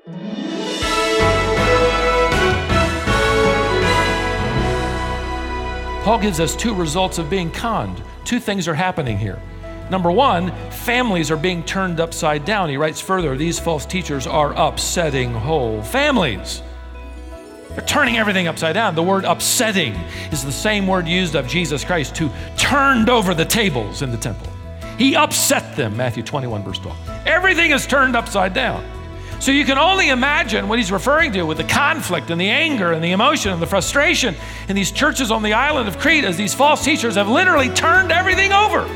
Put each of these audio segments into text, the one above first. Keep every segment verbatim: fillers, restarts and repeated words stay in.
Paul gives us two results of being conned. Two things are happening here. Number one, families are being turned upside down. He writes further, these false teachers are upsetting whole families. They're turning everything upside down. The word upsetting is the same word used of Jesus Christ who turned over the tables in the temple. He upset them, Matthew twenty-one, verse twelve. Everything is turned upside down. So you can only imagine what he's referring to with the conflict and the anger and the emotion and the frustration in these churches on the island of Crete as these false teachers have literally turned everything over.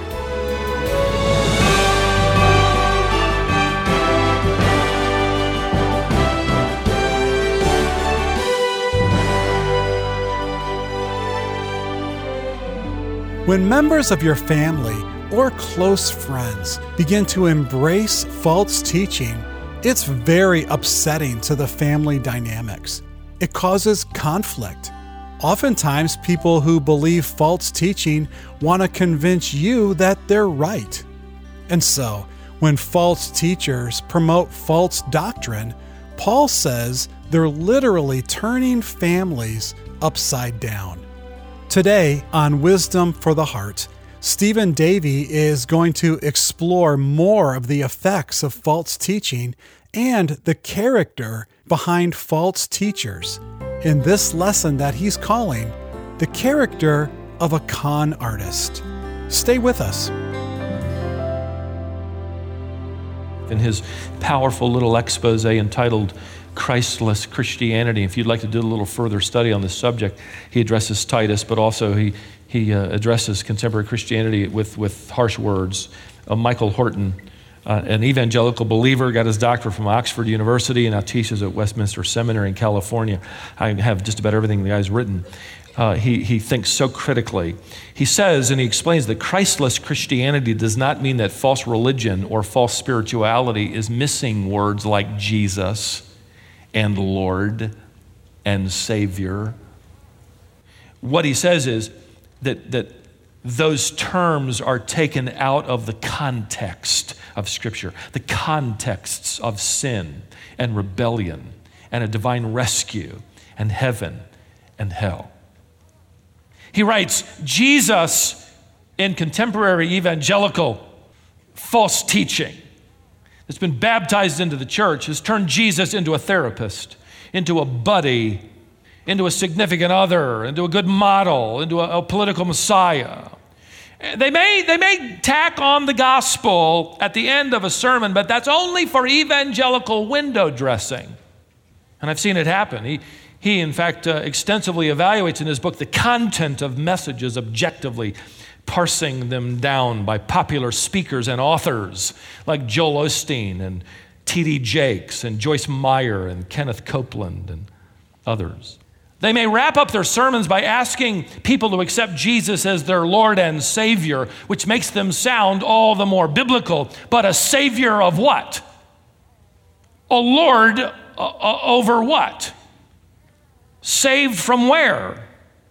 When members of your family or close friends begin to embrace false teaching, it's very upsetting to the family dynamics. It causes conflict. Oftentimes, people who believe false teaching want to convince you that they're right. And so, when false teachers promote false doctrine, Paul says they're literally turning families upside down. Today, on Wisdom for the Heart, Stephen Davey is going to explore more of the effects of false teaching and the character behind false teachers in this lesson that he's calling The Character of a Con Artist. Stay with us. In his powerful little expose entitled Christless Christianity, if you'd like to do a little further study on this subject, he addresses Titus, but also he He uh, addresses contemporary Christianity with, with harsh words. Uh, Michael Horton, uh, an evangelical believer, got his doctorate from Oxford University and now teaches at Westminster Seminary in California. I have just about everything the guy's written. Uh, he, he thinks so critically. He says, and he explains, that Christless Christianity does not mean that false religion or false spirituality is missing words like Jesus and Lord and Savior. What he says is, That, that those terms are taken out of the context of Scripture, the contexts of sin and rebellion and a divine rescue and heaven and hell. He writes, Jesus in contemporary evangelical false teaching that's been baptized into the church has turned Jesus into a therapist, into a buddy, into a significant other, into a good model, into a, a political messiah. They may, they may tack on the gospel at the end of a sermon, but that's only for evangelical window dressing. And I've seen it happen. He, he in fact, uh, extensively evaluates in his book the content of messages objectively, parsing them down by popular speakers and authors like Joel Osteen and T D Jakes and Joyce Meyer and Kenneth Copeland and others. They may wrap up their sermons by asking people to accept Jesus as their Lord and Savior, which makes them sound all the more biblical. But a Savior of what? A Lord uh, uh, over what? Saved from where?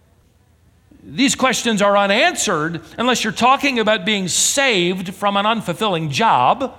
These questions are unanswered unless you're talking about being saved from an unfulfilling job,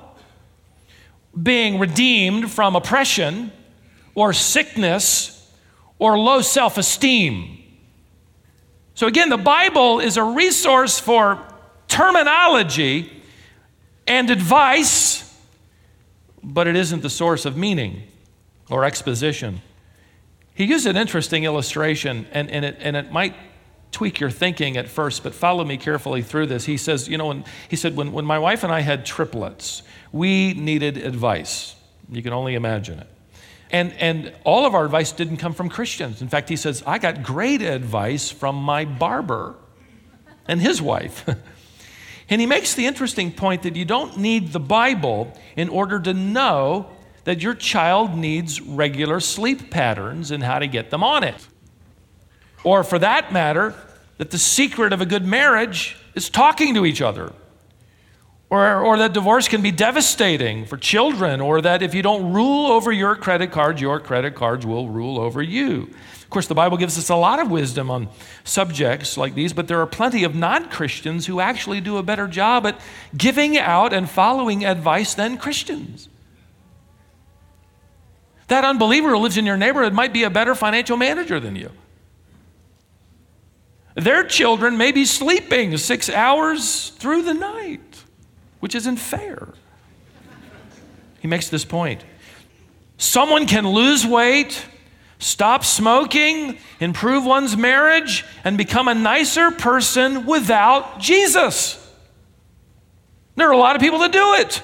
being redeemed from oppression or sickness, or low self-esteem. So again, the Bible is a resource for terminology and advice, but it isn't the source of meaning or exposition. He used an interesting illustration, and, and, it, and it might tweak your thinking at first, but follow me carefully through this. He says, you know, when, he said, when, when my wife and I had triplets, we needed advice. You can only imagine it. And, and all of our advice didn't come from Christians. In fact, he says, I got great advice from my barber and his wife. And he makes the interesting point that you don't need the Bible in order to know that your child needs regular sleep patterns and how to get them on it. Or for that matter, that the secret of a good marriage is talking to each other. Or, or that divorce can be devastating for children, or that if you don't rule over your credit cards, your credit cards will rule over you. Of course, the Bible gives us a lot of wisdom on subjects like these, but there are plenty of non-Christians who actually do a better job at giving out and following advice than Christians. That unbeliever who lives in your neighborhood might be a better financial manager than you. Their children may be sleeping six hours through the night, which isn't fair. He makes this point. Someone can lose weight, stop smoking, improve one's marriage, and become a nicer person without Jesus. There are a lot of people that do it.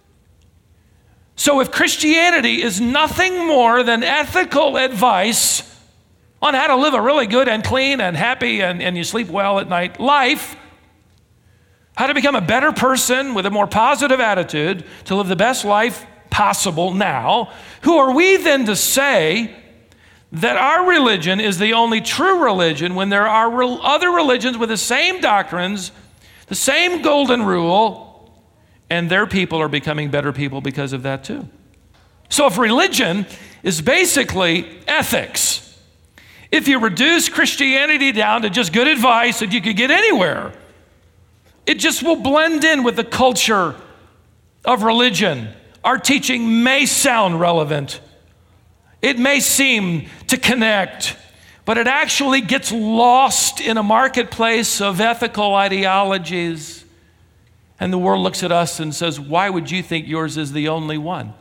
So if Christianity is nothing more than ethical advice on how to live a really good and clean and happy and, and you sleep well at night life, how to become a better person with a more positive attitude to live the best life possible now, who are we then to say that our religion is the only true religion when there are re- other religions with the same doctrines, the same golden rule, and their people are becoming better people because of that too? So if religion is basically ethics, if you reduce Christianity down to just good advice that you could get anywhere, it just will blend in with the culture of religion. Our teaching may sound relevant. It may seem to connect, but it actually gets lost in a marketplace of ethical ideologies. And the world looks at us and says, why would you think yours is the only one?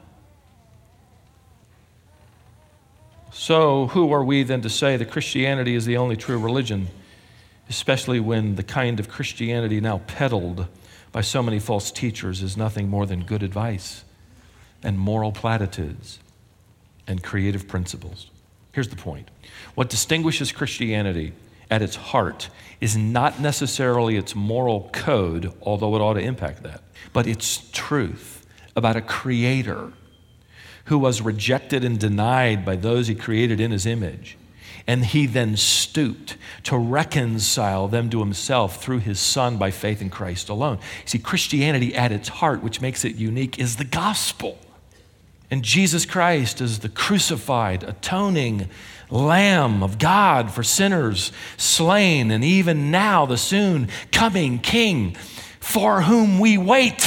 So who are we then to say that Christianity is the only true religion, especially when the kind of Christianity now peddled by so many false teachers is nothing more than good advice and moral platitudes and creative principles? Here's the point. What distinguishes Christianity at its heart is not necessarily its moral code, although it ought to impact that, but its truth about a creator who was rejected and denied by those he created in his image. And he then stooped to reconcile them to himself through his Son by faith in Christ alone. See, Christianity at its heart, which makes it unique, is the gospel. And Jesus Christ is the crucified, atoning Lamb of God for sinners, slain, and even now the soon coming King for whom we wait.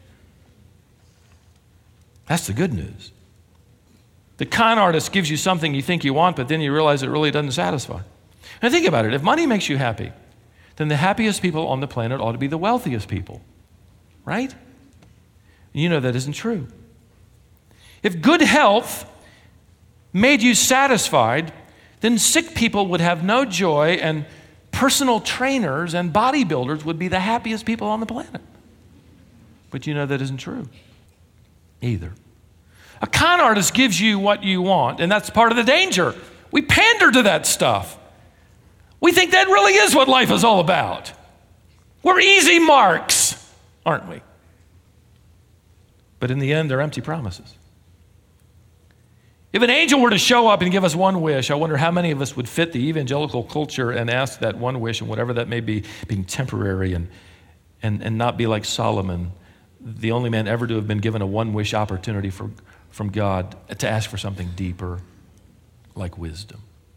That's the good news. The con artist gives you something you think you want, but then you realize it really doesn't satisfy. Now think about it. If money makes you happy, then the happiest people on the planet ought to be the wealthiest people, right? You know that isn't true. If good health made you satisfied, then sick people would have no joy, and personal trainers and bodybuilders would be the happiest people on the planet. But you know that isn't true either. A con artist gives you what you want, and that's part of the danger. We pander to that stuff. We think that really is what life is all about. We're easy marks, aren't we? But in the end, they're empty promises. If an angel were to show up and give us one wish, I wonder how many of us would fit the evangelical culture and ask that one wish, and whatever that may be, being temporary and, and, and not be like Solomon, the only man ever to have been given a one-wish opportunity for, from God to ask for something deeper, like wisdom.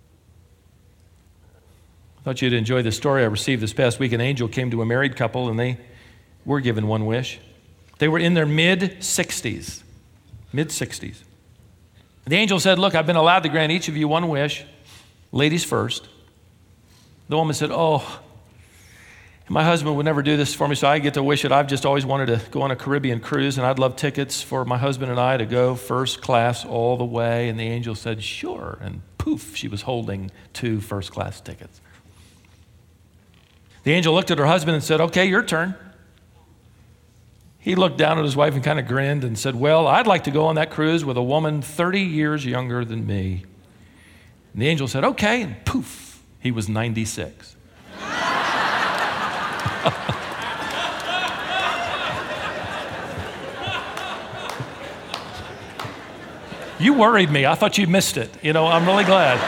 I thought you'd enjoy the story I received this past week. An angel came to a married couple, and they were given one wish. They were in their mid-sixties, mid-sixties. The angel said, look, I've been allowed to grant each of you one wish, ladies first. The woman said, oh, my husband would never do this for me, so I get to wish it. I've just always wanted to go on a Caribbean cruise, and I'd love tickets for my husband and I to go first class all the way. And the angel said, sure. And poof, she was holding two first class tickets. The angel looked at her husband and said, okay, your turn. He looked down at his wife and kind of grinned and said, well, I'd like to go on that cruise with a woman thirty years younger than me. And the angel said, okay, and poof, he was ninety-six. You worried me. I thought you missed it. You know, I'm really glad.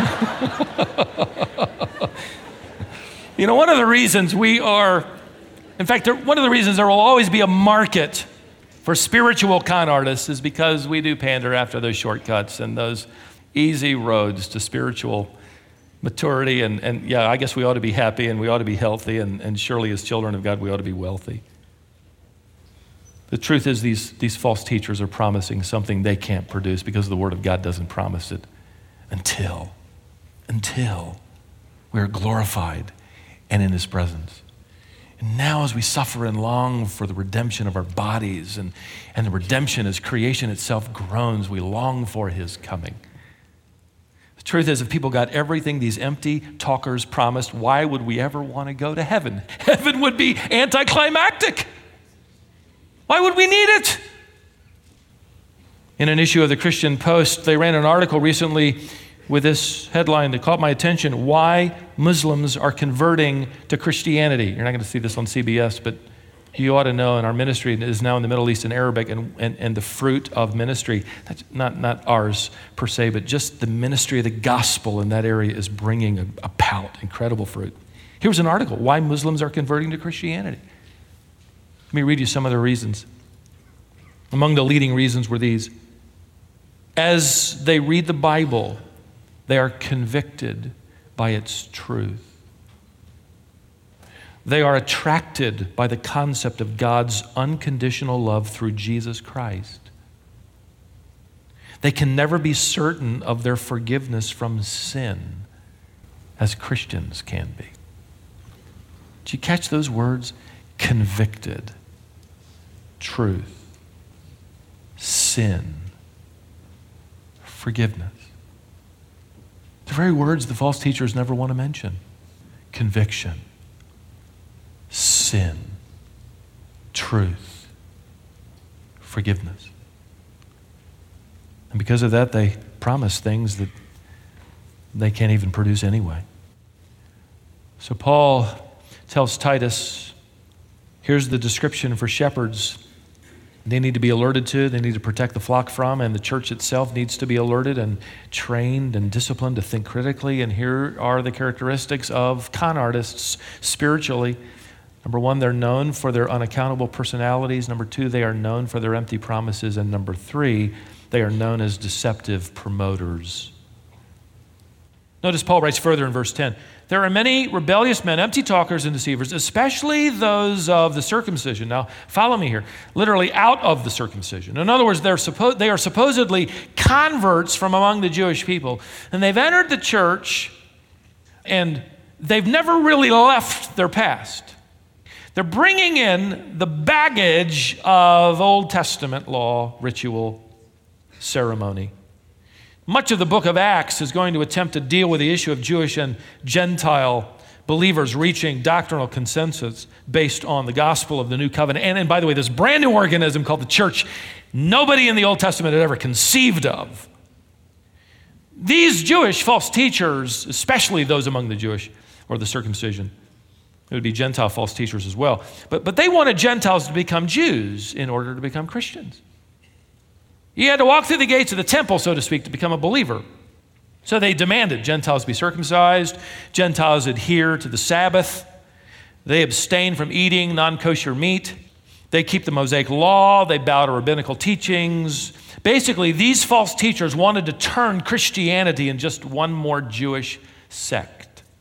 You know, one of the reasons we are In fact, one of the reasons there will always be a market for spiritual con artists is because we do pander after those shortcuts and those easy roads to spiritual maturity. And, and yeah, I guess we ought to be happy and we ought to be healthy, and, and surely as children of God, we ought to be wealthy. The truth is these, these false teachers are promising something they can't produce because the Word of God doesn't promise it until, until we are glorified and in His presence. And now as we suffer and long for the redemption of our bodies and, and the redemption as creation itself groans, we long for His coming. The truth is, if people got everything these empty talkers promised, why would we ever want to go to heaven? Heaven would be anticlimactic. Why would we need it? In an issue of the Christian Post, they ran an article recently with this headline that caught my attention: Why Muslims Are Converting to Christianity. You're not going to see this on C B S, but you ought to know in our ministry is now in the Middle East in Arabic, and, and, and the fruit of ministry, that's not, not ours per se, but just the ministry of the gospel in that area is bringing a, about incredible fruit. Here's an article: Why Muslims Are Converting to Christianity. Let me read you some of the reasons. Among the leading reasons were these: as they read the Bible, they are convicted by its truth. They are attracted by the concept of God's unconditional love through Jesus Christ. They can never be certain of their forgiveness from sin as Christians can be. Did you catch those words? Convicted, truth, sin, forgiveness. The very words the false teachers never want to mention. Conviction, sin, truth, forgiveness. And because of that, they promise things that they can't even produce anyway. So Paul tells Titus, here's the description for shepherds they need to be alerted to, they need to protect the flock from, and the church itself needs to be alerted and trained and disciplined to think critically. And here are the characteristics of con artists spiritually. Number one, they're known for their unaccountable personalities. Number two, they are known for their empty promises. And number three, they are known as deceptive promoters. Notice Paul writes further in verse ten, there are many rebellious men, empty talkers and deceivers, especially those of the circumcision. Now, follow me here. Literally out of the circumcision. In other words, they're suppo- they are supposedly converts from among the Jewish people. And they've entered the church and they've never really left their past. They're bringing in the baggage of Old Testament law, ritual, ceremony. Much of the book of Acts is going to attempt to deal with the issue of Jewish and Gentile believers reaching doctrinal consensus based on the gospel of the new covenant. And, and by the way, this brand new organism called the church, nobody in the Old Testament had ever conceived of. These Jewish false teachers, especially those among the Jewish or the circumcision, it would be Gentile false teachers as well, but, but they wanted Gentiles to become Jews in order to become Christians. You had to walk through the gates of the temple, so to speak, to become a believer. So they demanded Gentiles be circumcised, Gentiles adhere to the Sabbath, they abstain from eating non-kosher meat, they keep the Mosaic law, they bow to rabbinical teachings. Basically, these false teachers wanted to turn Christianity in just one more Jewish sect.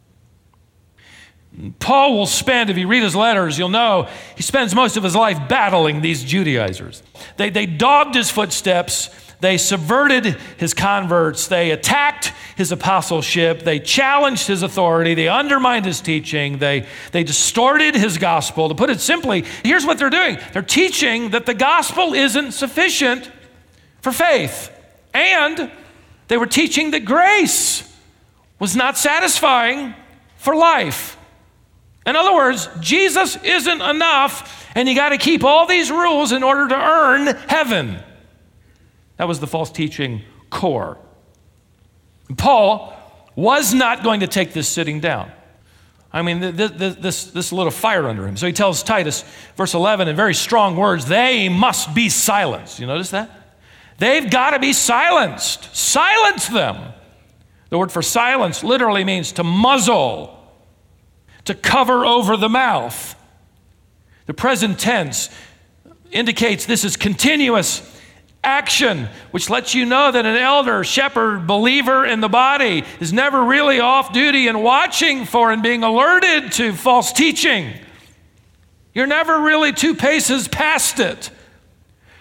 Paul will spend, if you read his letters, you'll know he spends most of his life battling these Judaizers. They, they dogged his footsteps. They subverted his converts. They attacked his apostleship. They challenged his authority. They undermined his teaching. They, they distorted his gospel. To put it simply, here's what they're doing. They're teaching that the gospel isn't sufficient for faith. And they were teaching that grace was not satisfying for life. In other words, Jesus isn't enough, and you got to keep all these rules in order to earn heaven. That was the false teaching core. Paul was not going to take this sitting down. I mean, this, this, this little fire under him. So he tells Titus, verse eleven, in very strong words, they must be silenced. You notice that? They've got to be silenced. Silence them. The word for silence literally means to muzzle, to cover over the mouth. The present tense indicates this is continuous action, which lets you know that an elder, shepherd, believer in the body is never really off duty and watching for and being alerted to false teaching. You're never really two paces past it.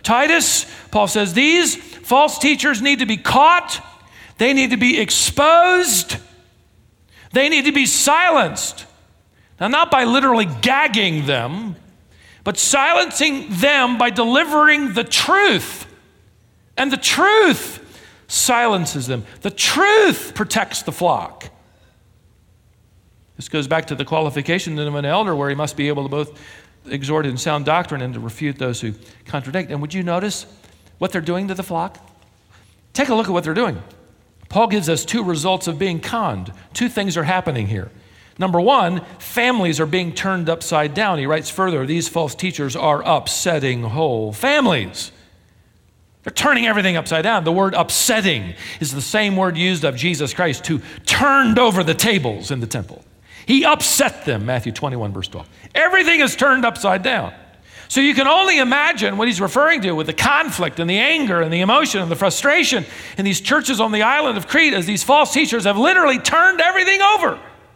Titus, Paul says, these false teachers need to be caught. They need to be exposed. They need to be silenced. Now, not by literally gagging them, but silencing them by delivering the truth. And the truth silences them. The truth protects the flock. This goes back to the qualification of an elder, where he must be able to both exhort in sound doctrine and to refute those who contradict. And would you notice what they're doing to the flock? Take a look at what they're doing. Paul gives us two results of being conned. Two things are happening here. Number one, families are being turned upside down. He writes further, these false teachers are upsetting whole families. They're turning everything upside down. The word upsetting is the same word used of Jesus Christ, who turned over the tables in the temple. He upset them, Matthew twenty-one, verse twelve. Everything is turned upside down. So you can only imagine what he's referring to with the conflict and the anger and the emotion and the frustration in these churches on the island of Crete, as these false teachers have literally turned everything over.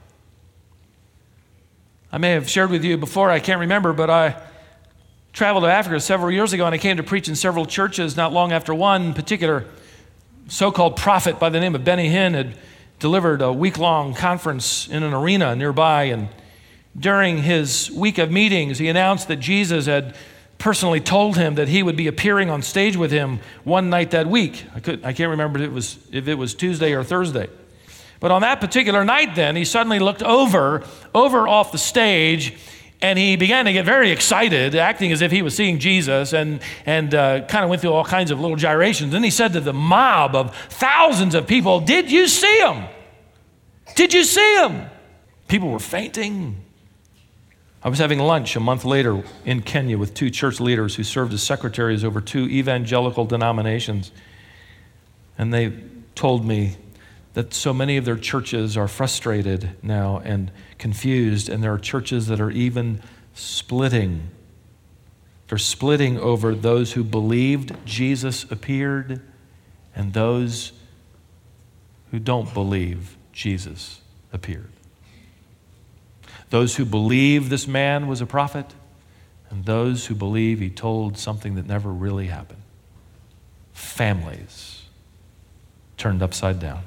I may have shared with you before, I can't remember, but I traveled to Africa several years ago, and I came to preach in several churches. Not long after one particular so-called prophet by the name of Benny Hinn had delivered a week-long conference in an arena nearby, and during his week of meetings, he announced that Jesus had personally told him that he would be appearing on stage with him one night that week. I, could, I can't remember if it was, if it was Tuesday or Thursday. But on that particular night then, he suddenly looked over, over off the stage, and he began to get very excited, acting as if he was seeing Jesus, and, and uh, kind of went through all kinds of little gyrations. Then he said to the mob of thousands of people, "Did you see him? Did you see him?" People were fainting. I was having lunch a month later in Kenya with two church leaders who served as secretaries over two evangelical denominations. And they told me that so many of their churches are frustrated now and confused, and there are churches that are even splitting. They're splitting over those who believed Jesus appeared and those who don't believe Jesus appeared. Those who believe this man was a prophet, and those who believe he told something that never really happened. Families turned upside down.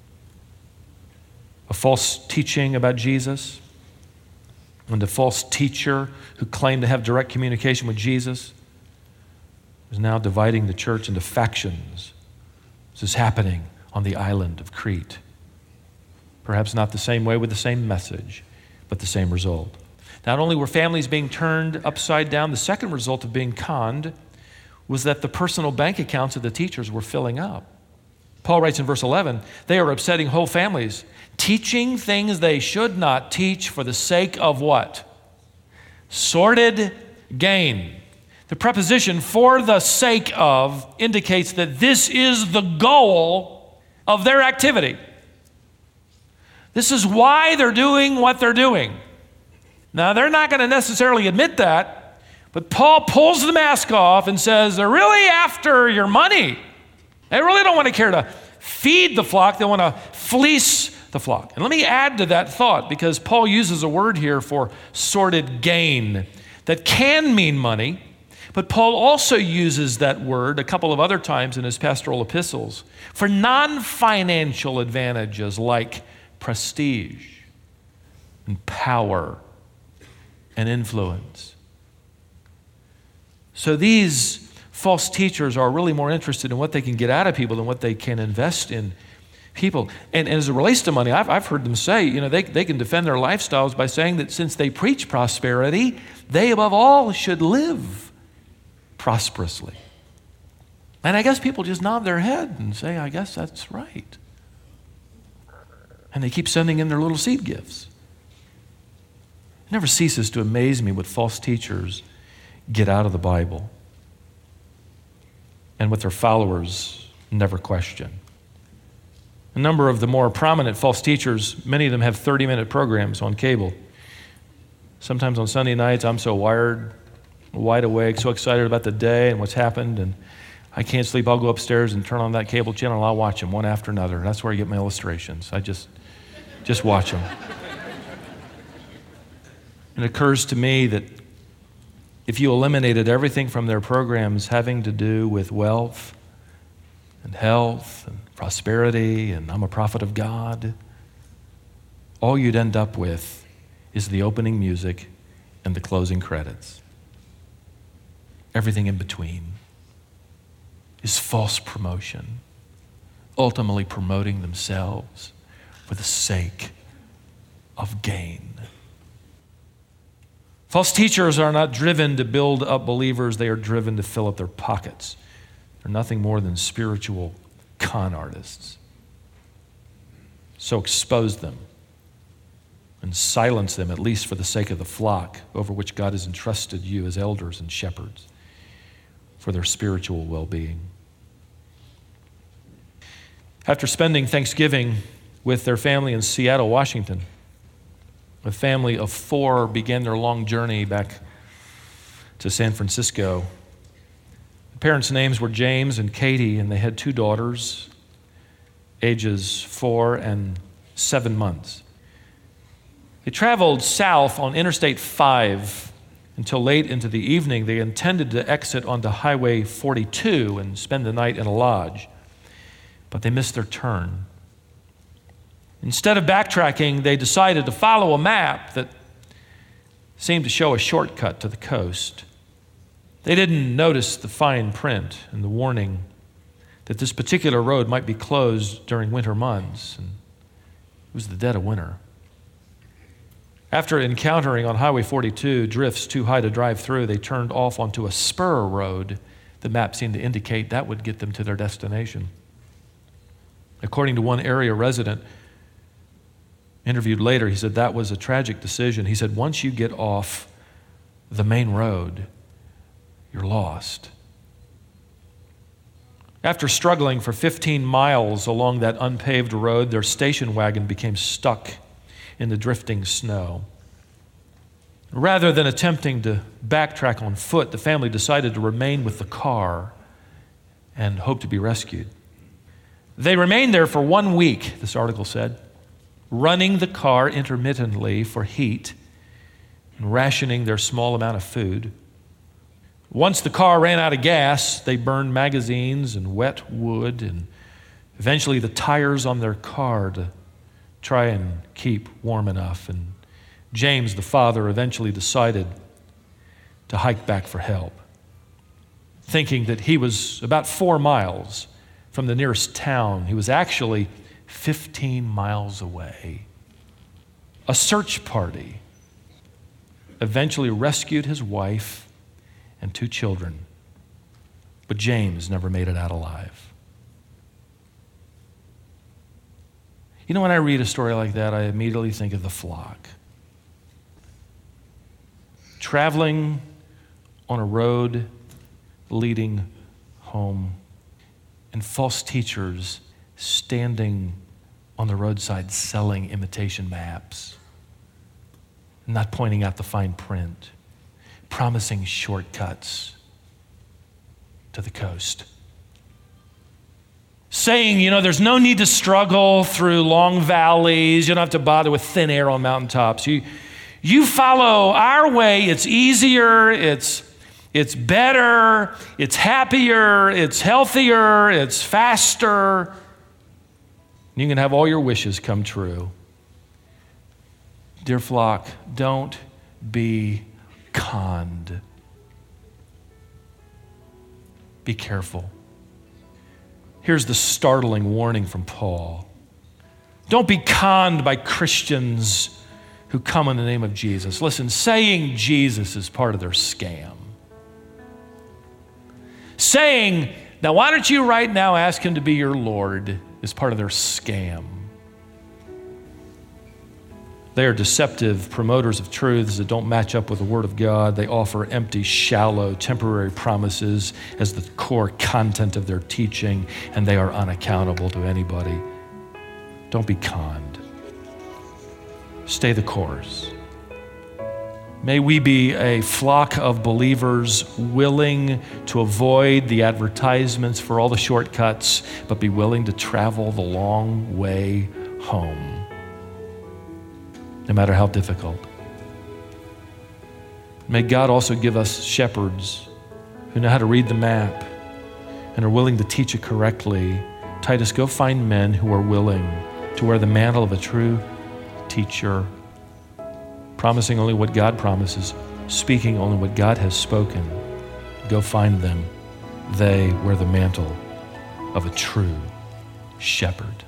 A false teaching about Jesus, and a false teacher who claimed to have direct communication with Jesus is now dividing the church into factions. This is happening on the island of Crete. Perhaps not the same way with the same message, but the same result. Not only were families being turned upside down, the second result of being conned was that the personal bank accounts of the teachers were filling up. Paul writes in verse eleven, they are upsetting whole families, teaching things they should not teach for the sake of what? Sordid gain. The preposition "for the sake of" indicates that this is the goal of their activity. This is why they're doing what they're doing. Now, they're not going to necessarily admit that, but Paul pulls the mask off and says they're really after your money. They really don't want to care to feed the flock. They want to fleece the flock. And let me add to that thought, because Paul uses a word here for sordid gain that can mean money, but Paul also uses that word a couple of other times in his pastoral epistles for non-financial advantages like prestige and power and influence. So these false teachers are really more interested in what they can get out of people than what they can invest in people. And, and as it relates to money, I've, I've heard them say, you know, they, they can defend their lifestyles by saying that since they preach prosperity, they above all should live prosperously. And I guess people just nod their head and say, I guess that's right. And they keep sending in their little seed gifts. It never ceases to amaze me what false teachers get out of the Bible and what their followers never question. A number of the more prominent false teachers, many of them have thirty-minute programs on cable. Sometimes on Sunday nights, I'm so wired, wide awake, so excited about the day and what's happened, and I can't sleep. I'll go upstairs and turn on that cable channel, and I'll watch them one after another. That's where I get my illustrations. I just, just watch them. It occurs to me that if you eliminated everything from their programs having to do with wealth and health and prosperity and I'm a prophet of God, all you'd end up with is the opening music and the closing credits. Everything in between is false promotion, ultimately promoting themselves for the sake of gain. False teachers are not driven to build up believers, they are driven to fill up their pockets. They're nothing more than spiritual con artists. So expose them and silence them, at least for the sake of the flock over which God has entrusted you as elders and shepherds for their spiritual well-being. After spending Thanksgiving with their family in Seattle, Washington, a family of four began their long journey back to San Francisco. The parents' names were James and Katie, and they had two daughters, ages four and seven months. They traveled south on Interstate five until late into the evening. They intended to exit onto Highway forty-two and spend the night in a lodge, but they missed their turn. Instead of backtracking, they decided to follow a map that seemed to show a shortcut to the coast. They didn't notice the fine print and the warning that this particular road might be closed during winter months, and it was the dead of winter. After encountering on Highway forty-two drifts too high to drive through, they turned off onto a spur road. The map seemed to indicate that would get them to their destination. According to one area resident, interviewed later, he said that was a tragic decision. He said, once you get off the main road, you're lost. After struggling for fifteen miles along that unpaved road, their station wagon became stuck in the drifting snow. Rather than attempting to backtrack on foot, the family decided to remain with the car and hope to be rescued. They remained there for one week, this article said, running the car intermittently for heat and rationing their small amount of food. Once the car ran out of gas, they burned magazines and wet wood and eventually the tires on their car to try and keep warm enough. And James, the father, eventually decided to hike back for help, thinking that he was about four miles from the nearest town. He was actually fifteen miles away. A search party eventually rescued his wife and two children, but James never made it out alive. You know, when I read a story like that, I immediately think of the flock. Traveling on a road leading home, and false teachers standing on the roadside selling imitation maps, not pointing out the fine print, promising shortcuts to the coast. Saying, you know, there's no need to struggle through long valleys. You don't have to bother with thin air on mountaintops. You, you follow our way. It's easier. It's, it's better. It's happier. It's healthier. It's faster. You can have all your wishes come true. Dear flock, don't be conned. Be careful. Here's the startling warning from Paul. Don't be conned by Christians who come in the name of Jesus. Listen, saying Jesus is part of their scam. Saying, now why don't you right now ask him to be your Lord, is part of their scam. They are deceptive promoters of truths that don't match up with the Word of God. They offer empty, shallow, temporary promises as the core content of their teaching, and they are unaccountable to anybody. Don't be conned. Stay the course. May we be a flock of believers willing to avoid the advertisements for all the shortcuts, but be willing to travel the long way home, no matter how difficult. May God also give us shepherds who know how to read the map and are willing to teach it correctly. Titus, go find men who are willing to wear the mantle of a true teacher, promising only what God promises, speaking only what God has spoken. Go find them. They wear the mantle of a true shepherd.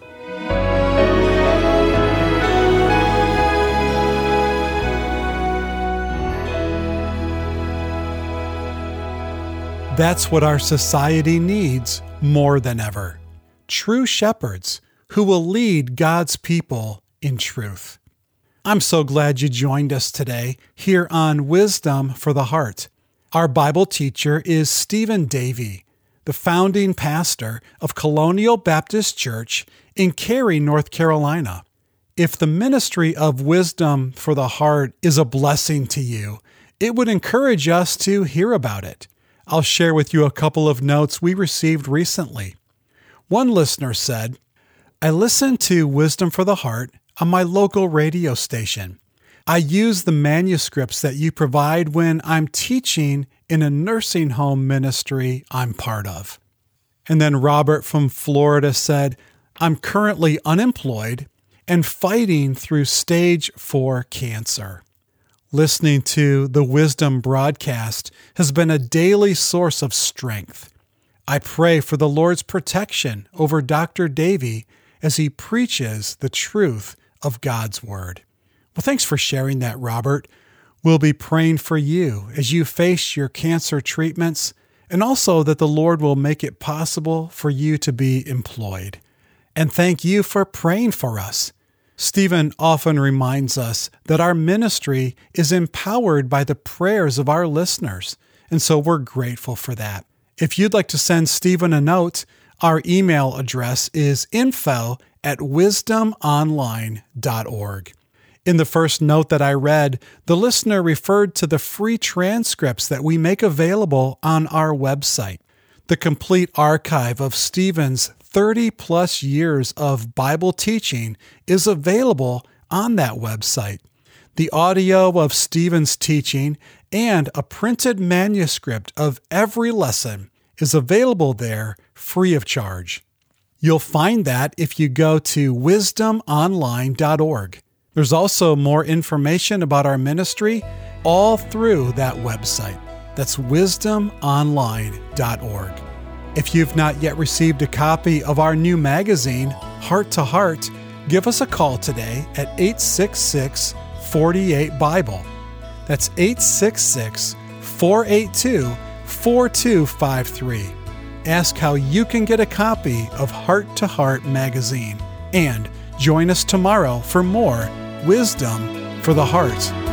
That's what our society needs more than ever. True shepherds who will lead God's people in truth. I'm so glad you joined us today here on Wisdom for the Heart. Our Bible teacher is Stephen Davey, the founding pastor of Colonial Baptist Church in Cary, North Carolina. If the ministry of Wisdom for the Heart is a blessing to you, it would encourage us to hear about it. I'll share with you a couple of notes we received recently. One listener said, I listen to Wisdom for the Heart on my local radio station. I use the manuscripts that you provide when I'm teaching in a nursing home ministry I'm part of. And then Robert from Florida said, I'm currently unemployed and fighting through stage four cancer. Listening to the Wisdom broadcast has been a daily source of strength. I pray for the Lord's protection over Doctor Davey as he preaches the truth of God's Word. Well, thanks for sharing that, Robert. We'll be praying for you as you face your cancer treatments, and also that the Lord will make it possible for you to be employed. And thank you for praying for us. Stephen often reminds us that our ministry is empowered by the prayers of our listeners, and so we're grateful for that. If you'd like to send Stephen a note, our email address is info at wisdom online dot org. In the first note that I read, the listener referred to the free transcripts that we make available on our website. The complete archive of Stephen's thirty-plus years of Bible teaching is available on that website. The audio of Stephen's teaching and a printed manuscript of every lesson is available there free of charge. You'll find that if you go to wisdom online dot org. There's also more information about our ministry all through that website. That's wisdom online dot org. If you've not yet received a copy of our new magazine, Heart to Heart, give us a call today at eight six six, four eight, Bible. That's eight six six, four eight two, four two five three. Ask how you can get a copy of Heart to Heart magazine. And join us tomorrow for more Wisdom for the Heart.